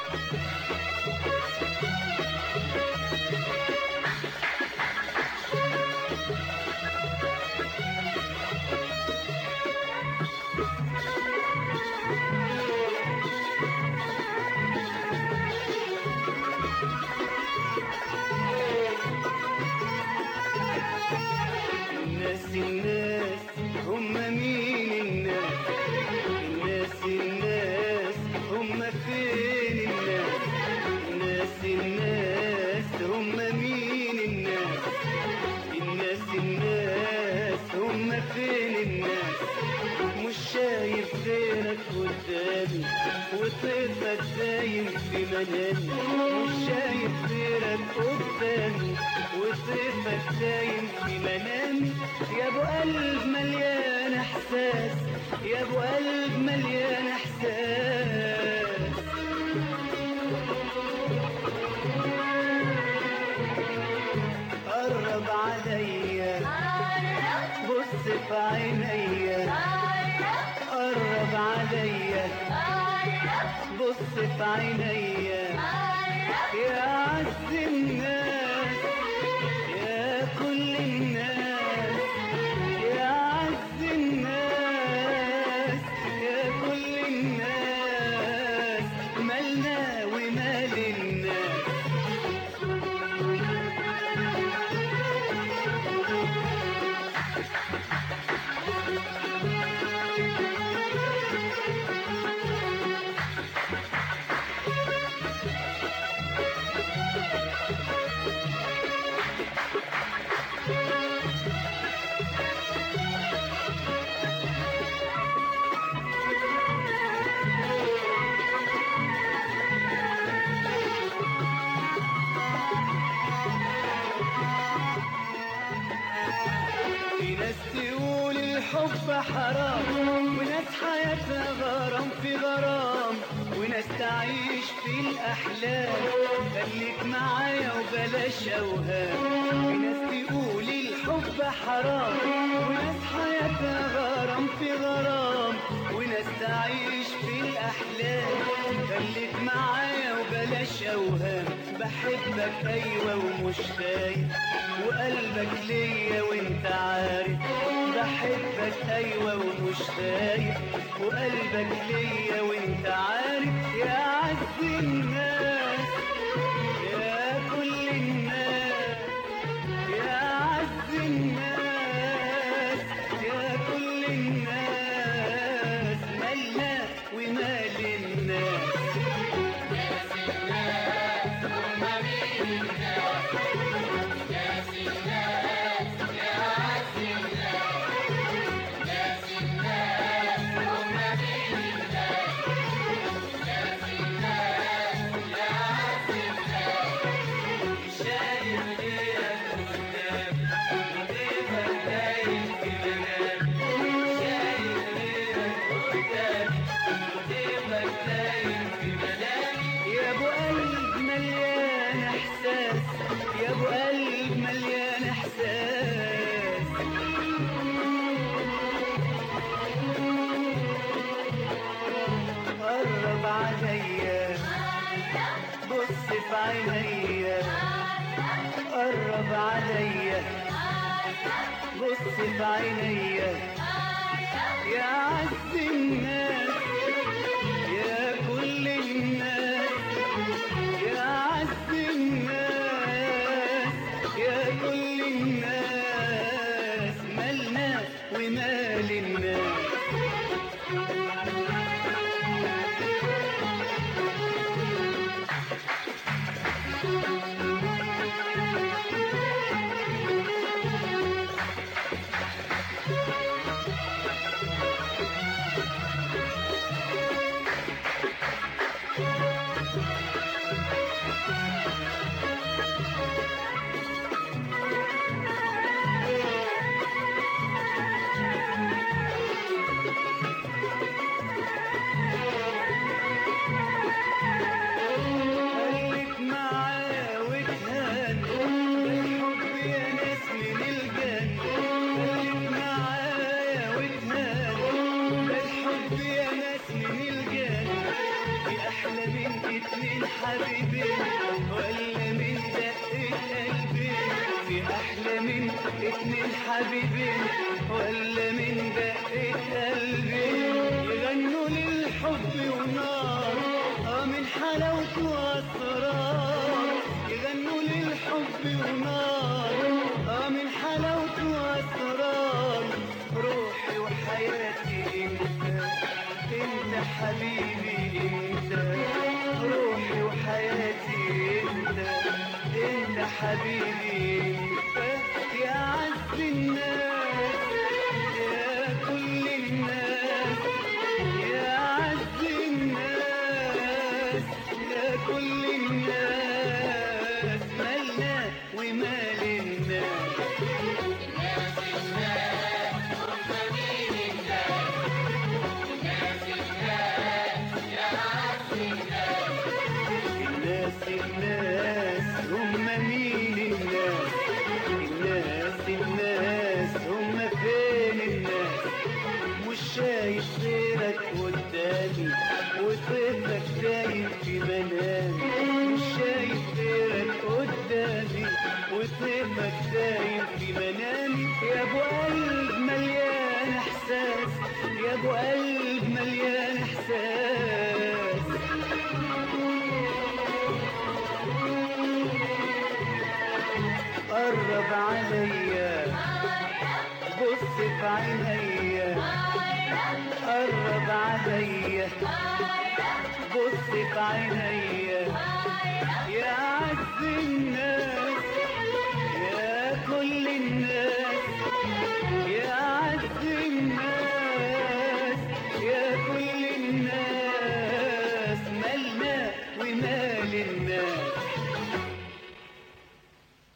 الناس هم مين الناس؟ الناس هم فين الناس؟ الناس هم مين الناس؟ الناس هم فين الناس؟ مش شايف غيرك قدامي وطيفك دايم في منامي، مش شايف غيرك قدامي وطيفك دايم في منامي. يا ابو قلب مليان احساس، يا ابو قلب مليان احساس. قرب عليا بص في عينيا، قرب عليا بص في عينيا. يا عز الناس يا كل الناس، يا عز الناس يا كل الناس، مالنا ومال الناس. في ناس تقول الحب حرام، وناس حياتها غرام في غرام، وناس تعيش في الأحلام. خليك معايا وبلاش أوهام. في ناس تقول الحب حرام، وناس حياتها غرام في غرام، وناس تعيش في الأحلام. خليك معايا وبلاش أوهام. بحبك أيوة ومش خايف، وقلبك ليا وانت عارف. بحبك ايوه ومش خايف، وقلبك ليا وانت عارف. يا عز الناس يا كل الناس، يا عز الناس يا كل الناس، مالنا ومال الناس. يا ابو قلب مليان احساس، يا ابو قلب مليان احساس. قرب عليا بص في عينيا، قرب عليا بص في عينيا. يا عز الناس يا كل الناس، يا عز الناس يا كل الناس، مالنا ومال الناس. من حبيبين ولا من دقة قلبين؟ في أحلى من اتنين حبيبين ولا من دقة قلبين؟ يغنوا للحب ونار من حلاوته وأسرار، يغنوا للحب ونار من حلاوته وأسرار. روحي وحياتي انت حبيبي انت، روحي وحياتي انت حبيبي انت. يا عز الناس يا كل الناس، يا عز الناس يا كل الناس، مالنا ومال الناس. الناس هم مين الناس؟ الناس هم فين الناس؟ مش شايف غيرك قدامي وطيفك دايم في منامي، مش شايف غيرك قدامي وطيفك دايم في منامي. يا ابو قلب مليان احساس، يا ابو قلب مليان احساس. قرب عليا بص في عينيا، قرب عليا بص في عينيا. يا عز الناس يا كل الناس، يا عز الناس يا كل الناس، مالنا ومال الناس.